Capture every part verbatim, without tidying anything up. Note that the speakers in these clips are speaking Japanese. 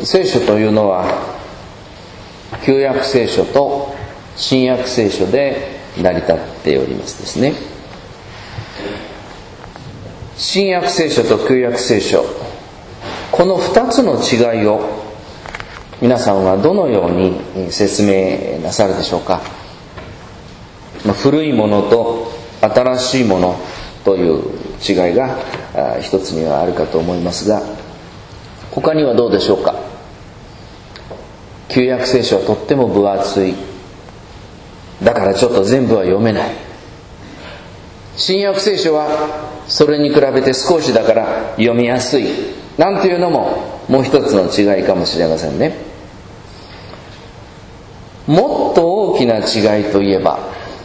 聖書というのは旧約聖書と新約聖書で成り立っておりますですね。新約聖書と旧約聖書、このふたつの違いを皆さんはどのように説明なさるでしょうか。古いものと新しいものという違いが一つにはあるかと思いますが、他にはどうでしょうか。旧約聖書はとっても分厚い、だからちょっと全部は読めない。新約聖書はそれに比べて少しだから読みやすいなんていうのももう一つの違いかもしれませんね。もっと大きな違いといえば、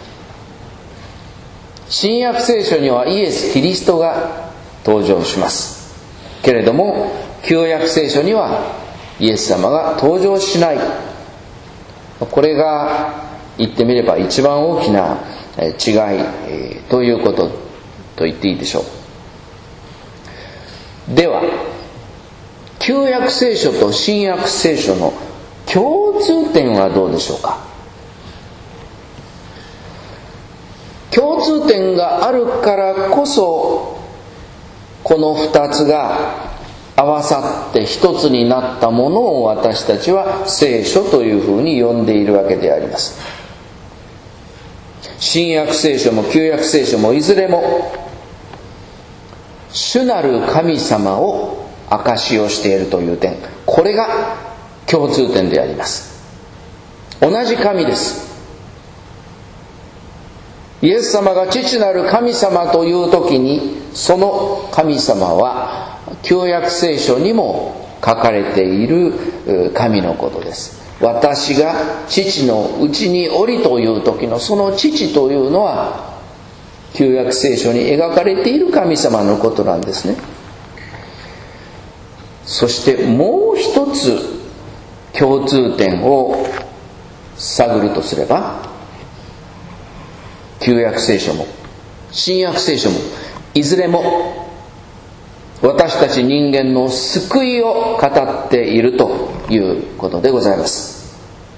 新約聖書にはイエス・キリストが登場しますけれども、旧約聖書にはイエス様が登場しない。これが言ってみれば一番大きな違いということと言っていいでしょう。では旧約聖書と新約聖書の共通点はどうでしょうか。共通点があるからこそ、この二つが合わさって一つになったものを私たちは聖書というふうに呼んでいるわけであります。新約聖書も旧約聖書もいずれも主なる神様を証しをしているという点、これが共通点であります。同じ神です。イエス様が父なる神様という時に、その神様は旧約聖書にも書かれている神のことです。私が父のうちにおりという時のその父というのは旧約聖書に描かれている神様のことなんですね。そしてもう一つ共通点を探るとすれば、旧約聖書も新約聖書もいずれも私たち人間の救いを語っているということでございます。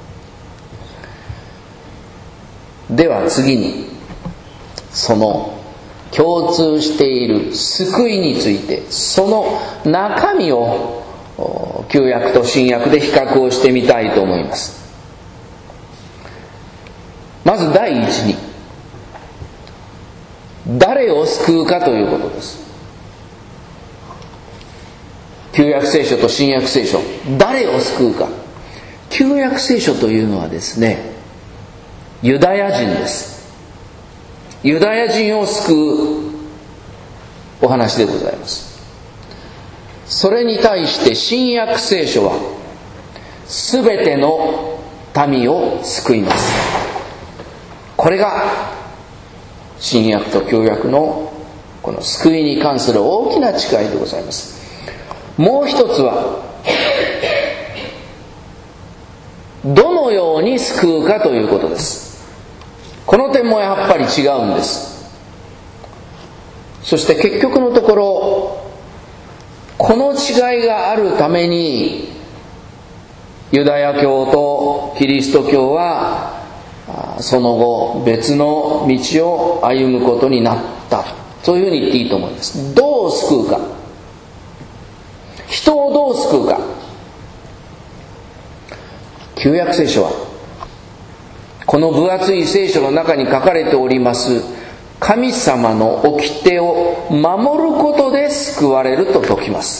では次に、その共通している救いについて、その中身を旧約と新約で比較をしてみたいと思います。まず第一に、誰を救うかということです。旧約聖書と新約聖書、誰を救うか。旧約聖書というのはですね、ユダヤ人です。ユダヤ人を救うお話でございます。それに対して新約聖書はすべての民を救います。これが新約と旧約のこの救いに関する大きな違いでございます。もう一つは、どのように救うかということです。この点もやっぱり違うんです。そして結局のところ、この違いがあるためにユダヤ教とキリスト教はその後別の道を歩むことになったというふうに言っていいと思います。どう救うか、人をどう救うか。旧約聖書はこの分厚い聖書の中に書かれております神様の掟を守ることで救われると説きます。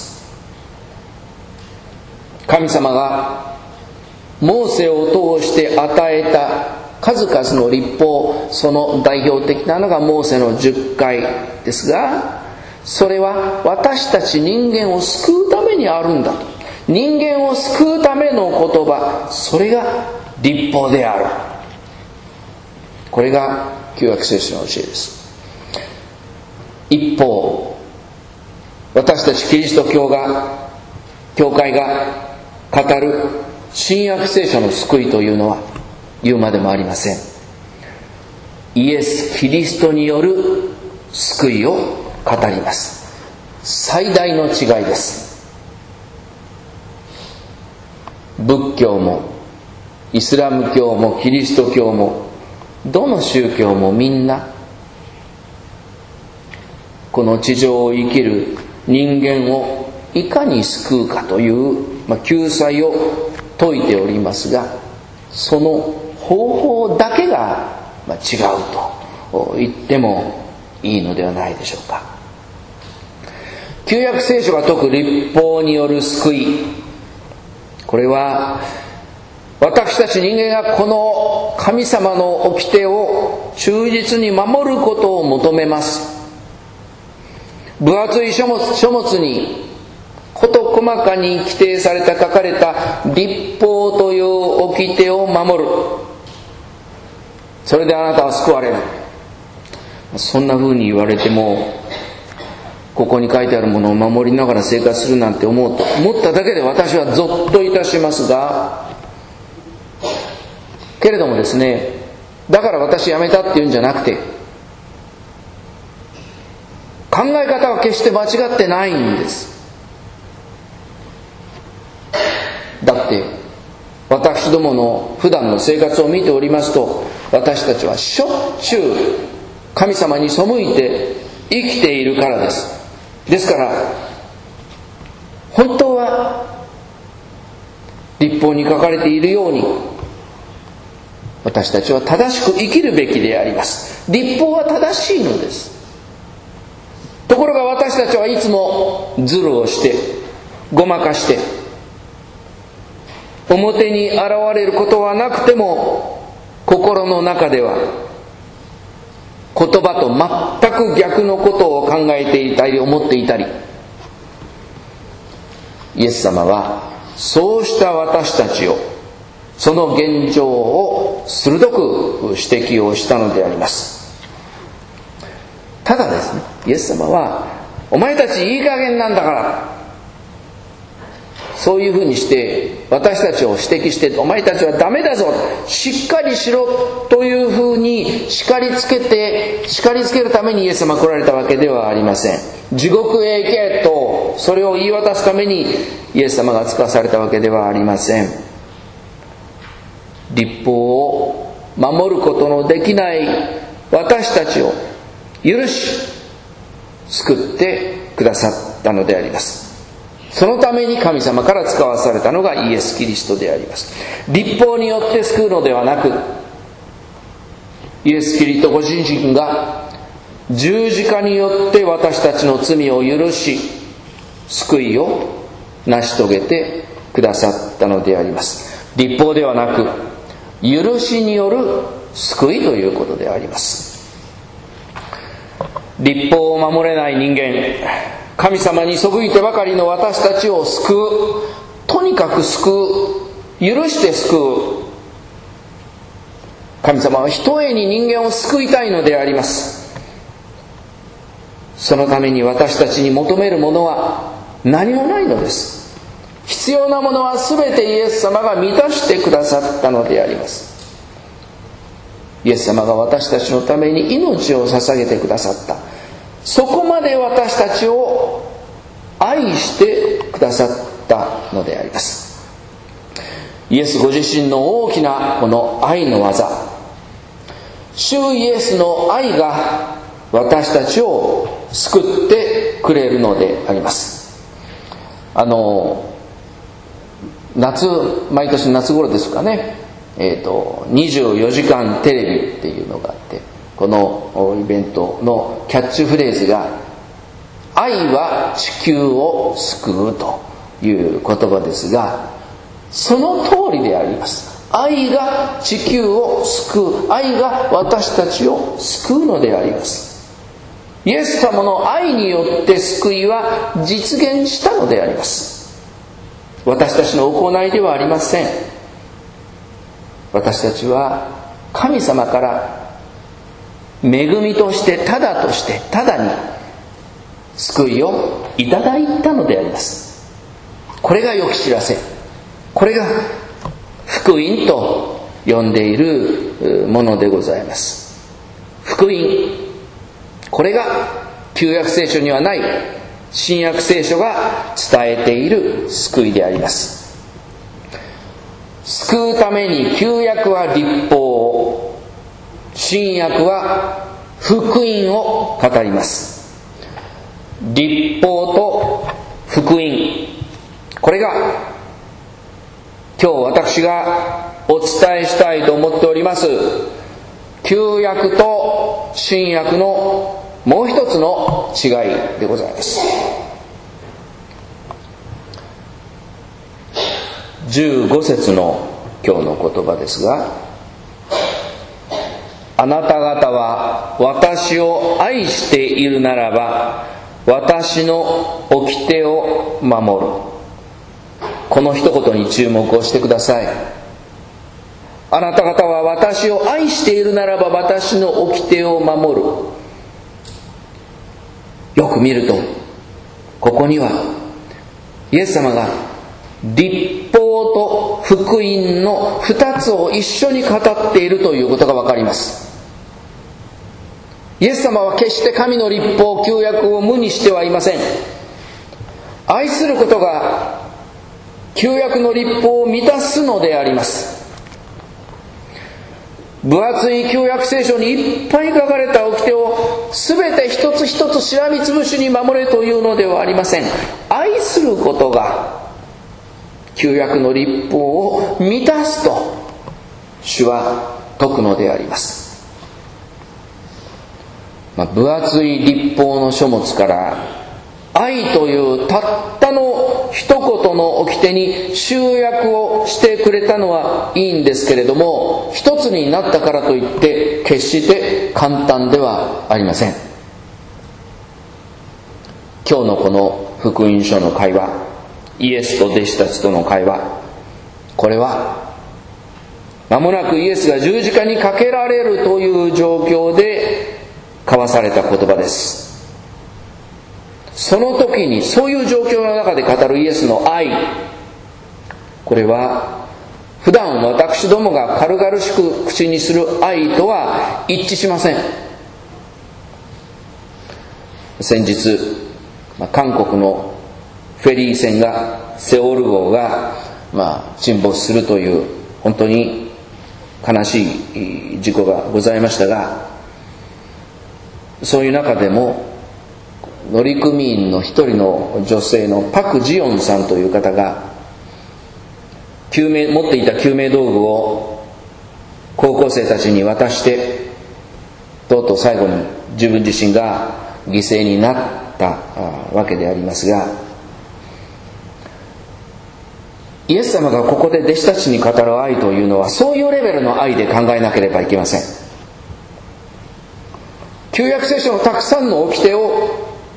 神様がモーセを通して与えた数々の律法、その代表的なのがモーセのじゅっかいですが、それは私たち人間を救うためにあるんだと。人間を救うための言葉、それが律法である。これが旧約聖書の教えです。一方、私たちキリスト教が教会が語る新約聖書の救いというのは言うまでもありません。イエス・キリストによる救いを語ります。最大の違いです。 仏教もイスラム教もキリスト教もどの宗教もみんなこの地上を生きる人間をいかに救うかという、まあ、救済を説いておりますが、その方法だけが、まあ、違うと言ってもいいのではないでしょうか。旧約聖書が説く律法による救い、これは私たち人間がこの神様の掟を忠実に守ることを求めます。分厚い書物、書物に事細かに規定された書かれた律法という掟を守る、それであなたは救われる。そんな風に言われても、ここに書いてあるものを守りながら生活するなんて思うと思っただけで私はゾッといたしますが、けれどもですね、だから私やめたっていうんじゃなくて、考え方は決して間違ってないんです。だって私どもの普段の生活を見ておりますと、私たちはしょっちゅう神様に背いて生きているからです。ですから本当は律法に書かれているように私たちは正しく生きるべきであります。律法は正しいのです。ところが私たちはいつもズルをしてごまかして、表に現れることはなくても心の中では言葉と全く逆のことを考えていたり思っていたり、イエス様はそうした私たちを、その現状を鋭く指摘をしたのであります。ただですね、イエス様はお前たちいい加減なんだから、そういうふうにして私たちを指摘して、お前たちはダメだぞ、しっかりしろというふうに叱りつけて叱りつけるためにイエス様は来られたわけではありません。地獄へ行けとそれを言い渡すためにイエス様が使わされたわけではありません。律法を守ることのできない私たちを許し救ってくださったのであります。そのために神様から使わされたのがイエス・キリストであります。律法によって救うのではなく、イエス・キリストご自身が十字架によって私たちの罪を許し救いを成し遂げてくださったのであります。律法ではなく許しによる救いということであります。律法を守れない人間、神様に背いてばかりの私たちを救う、とにかく救う、許して救う。神様はひとえに人間を救いたいのであります。そのために私たちに求めるものは何もないのです。必要なものは全てイエス様が満たしてくださったのであります。イエス様が私たちのために命を捧げてくださった。そこまで私たちを愛してくださったのであります。イエスご自身の大きなこの愛の技、主イエスの愛が私たちを救ってくれるのであります。あの夏、毎年夏頃ですかね、えーと、にじゅうよじかんテレビっていうのがあって、このイベントのキャッチフレーズが愛は地球を救うという言葉ですが、その通りであります。愛が地球を救う、愛が私たちを救うのであります。イエス様の愛によって救いは実現したのであります。私たちの行いではありません。私たちは神様から恵みとして、ただとして、ただに救いをいただいたのであります。これが良き知らせ、これが福音と呼んでいるものでございます。福音、これが旧約聖書にはない新約聖書が伝えている救いであります。 救うために旧約は律法、新約は福音を語ります。律法と福音、これが今日私がお伝えしたいと思っております旧約と新約のもう一つの違いでございます。じゅうご節の今日の言葉ですが、あなた方は私を愛しているならば私の掟を守る。この一言に注目をしてください。あなた方は私を愛しているならば私の掟を守る。よく見るとここにはイエス様が律法と福音の二つを一緒に語っているということがわかります。イエス様は決して神の律法旧約を無にしてはいません。愛することが旧約の律法を満たすのであります。分厚い旧約聖書にいっぱい書かれた掟を全て一つ一つしらみつぶしに守れというのではありません。愛することが旧約の律法を満たすと主は説くのであります。まあ、分厚い律法の書物から愛というたったの一言の掟に集約をしてくれたのはいいんですけれども、一つになったからといって決して簡単ではありません。今日のこの福音書の会話、イエスと弟子たちとの会話、これは間もなくイエスが十字架にかけられるという状況で交わされた言葉です。その時にそういう状況の中で語るイエスの愛、これは普段私どもが軽々しく口にする愛とは一致しません。先日韓国のフェリー船がセオル号が、まあ、沈没するという本当に悲しい事故がございましたが、そういう中でも乗組員の一人の女性のパク・ジヨンさんという方が救命持っていた救命道具を高校生たちに渡してとうとう最後に自分自身が犠牲になったわけでありますが、イエス様がここで弟子たちに語る愛というのはそういうレベルの愛で考えなければいけません。旧約聖書のたくさんの掟を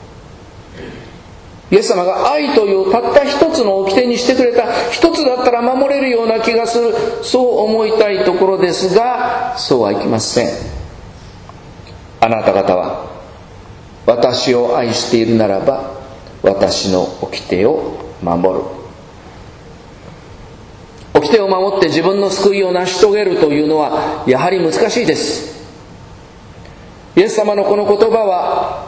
イエス様が愛というたった一つの掟にしてくれた、一つだったら守れるような気がする、そう思いたいところですが、そうはいきません。あなた方は私を愛しているならば私の掟を守る。掟を守って自分の救いを成し遂げるというのはやはり難しいです。イエス様のこの言葉は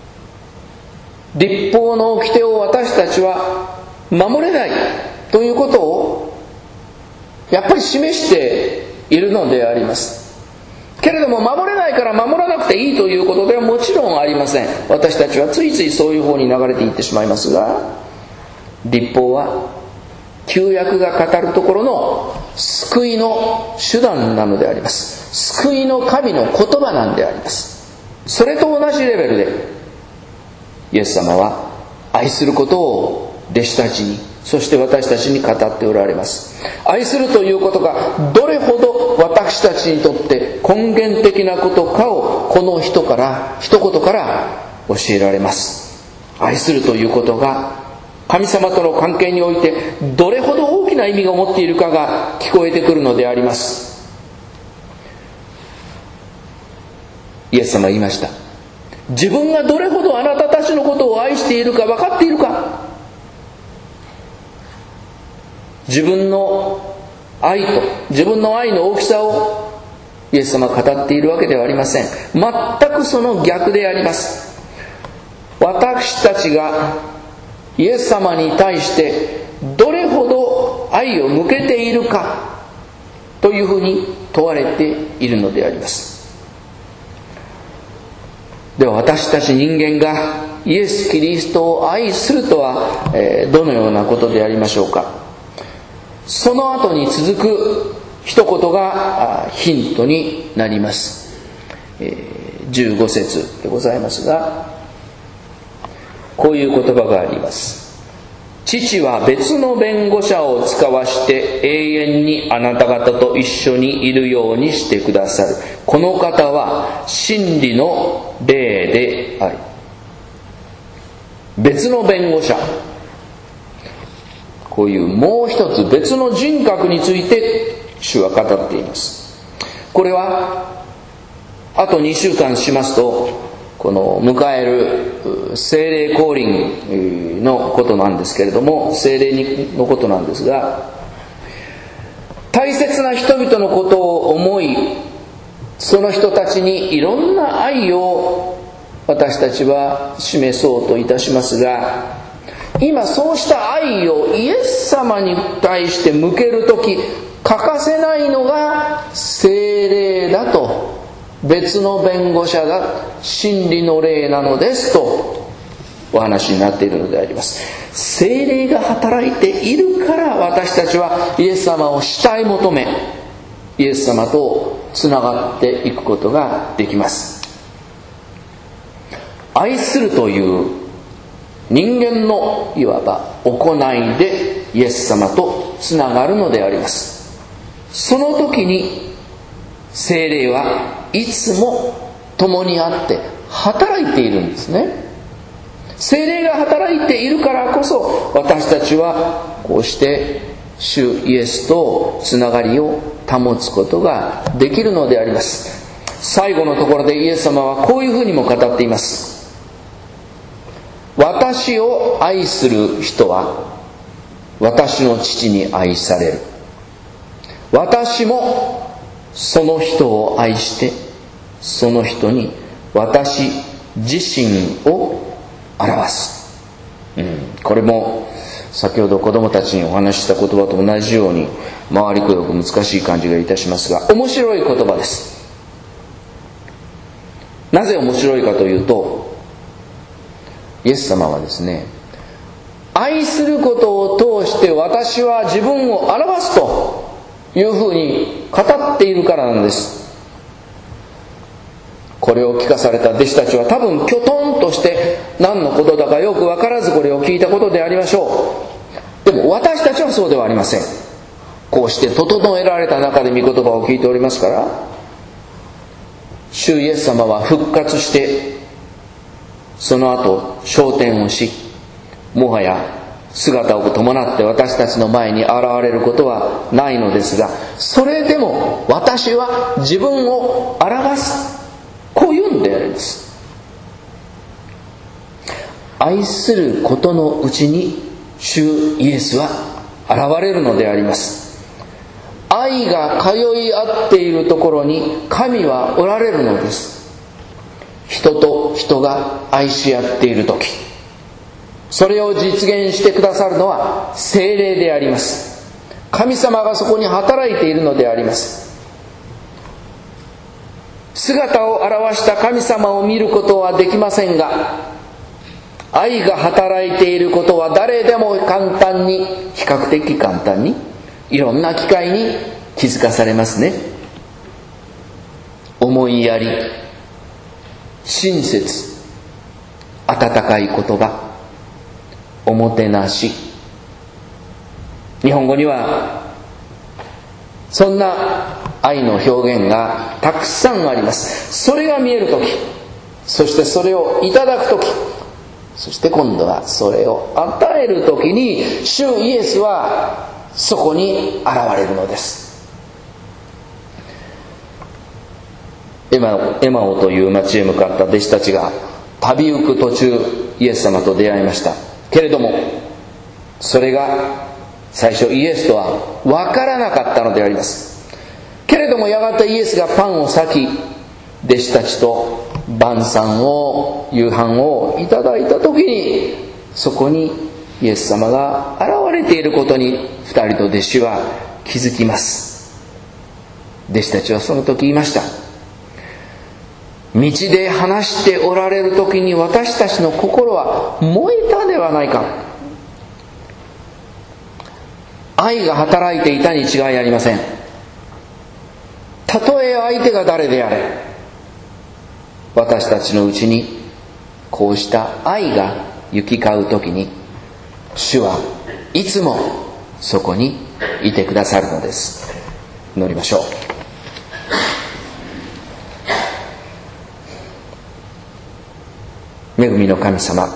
律法の掟を私たちは守れないということをやっぱり示しているのであります。けれども守れないから守らなくていいということではもちろんありません。私たちはついついそういう方に流れていってしまいますが、律法は旧約が語るところの救いの手段なのであります。救いの神の言葉なんであります。それと同じレベルでイエス様は愛することを弟子たちに、そして私たちに語っておられます。愛するということがどれほど私たちにとって根源的なことかをこの人から一言から教えられます。愛するということが神様との関係においてどれほど大きな意味を持っているかが聞こえてくるのであります。イエス様は言いました。自分がどれほどあなたたちのことを愛しているか分かっているか。自分の愛と自分の愛の大きさをイエス様は語っているわけではありません。全くその逆であります。私たちがイエス様に対してどれほど愛を向けているか、 というふうに問われているのであります。では私たち人間がイエス・キリストを愛するとは、えー、どのようなことでありましょうか。その後に続く一言がヒントになります。えー、じゅうご節でございますが、こういう言葉があります。父は別の弁護者を使わして永遠にあなた方と一緒にいるようにしてくださる。この方は真理の霊であり。別の弁護者、こういうもう一つ別の人格について主は語っています。これはあとにしゅうかんしますとこの迎える聖霊降臨のことなんですけれども、聖霊のことなんですが、大切な人々のことを思い、その人たちにいろんな愛を私たちは示そうといたしますが、今そうした愛をイエス様に対して向けるとき欠かせないのが聖霊だと、別の弁護者が真理の霊なのですとお話になっているのであります。聖霊が働いているから私たちはイエス様を慕い求め、イエス様とつながっていくことができます。愛するという人間のいわば行いでイエス様とつながるのであります。その時に聖霊はいつも共にあって働いているんですね。聖霊が働いているからこそ私たちはこうして主イエスとつながりを保つことができるのであります。最後のところでイエス様はこういうふうにも語っています。私を愛する人は私の父に愛される。私もその人を愛してその人に私自身を表す、うん、これも先ほど子供たちにお話しした言葉と同じように回りくどく難しい感じがいたしますが、面白い言葉です。なぜ面白いかというと、イエス様はですね、愛することを通して私は自分を表すというふうに語っているからなんです。これを聞かされた弟子たちは多分きょとんとして何のことだかよく分からずこれを聞いたことでありましょう。でも私たちはそうではありません。こうして整えられた中で御言葉を聞いておりますから、主イエス様は復活してその後昇天をし、もはや姿を伴って私たちの前に現れることはないのですが、それでも私は自分を表す、こういうんであります。愛することのうちに主イエスは現れるのであります。愛が通い合っているところに神はおられるのです。人と人が愛し合っているとき、それを実現してくださるのは聖霊であります。神様がそこに働いているのであります。姿を現した神様を見ることはできませんが、愛が働いていることは誰でも簡単に、比較的簡単に、いろんな機会に気づかされますね。思いやり、親切、温かい言葉、おもてなし。日本語にはそんな愛の表現がたくさんあります。それが見えるとき、そしてそれをいただくとき、そして今度はそれを与えるときに主イエスはそこに現れるのです。エマ、エマオという町へ向かった弟子たちが旅行く途中イエス様と出会いましたけれども、それが最初イエスとは分からなかったのであります。けれどもやがてイエスがパンを裂き、弟子たちと晩餐を夕飯をいただいた時に、そこにイエス様が現れていることに二人の弟子は気づきます。 弟子たちはその時言いました。道で話しておられる時に私たちの心は燃えたではないか。愛が働いていたに違いありません。たとえ相手が誰であれ、私たちのうちにこうした愛が行き交う時に、主はいつもそこにいてくださるのです。祈りましょう。恵みの神様、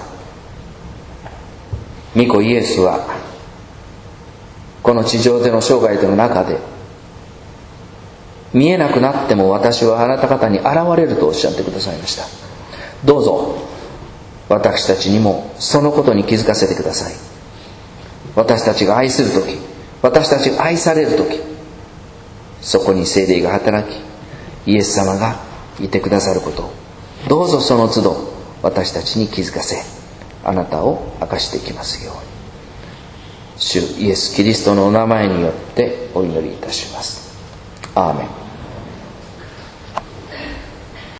御子イエスはこの地上での生涯の中で、見えなくなっても私はあなた方に現れるとおっしゃってくださいました。どうぞ私たちにもそのことに気づかせてください。私たちが愛するとき、私たちが愛されるとき、そこに聖霊が働き、イエス様がいてくださることを、どうぞその都度私たちに気づかせ、あなたを明かしていきますように、主イエス・キリストのお名前によってお祈りいたします。アーメン。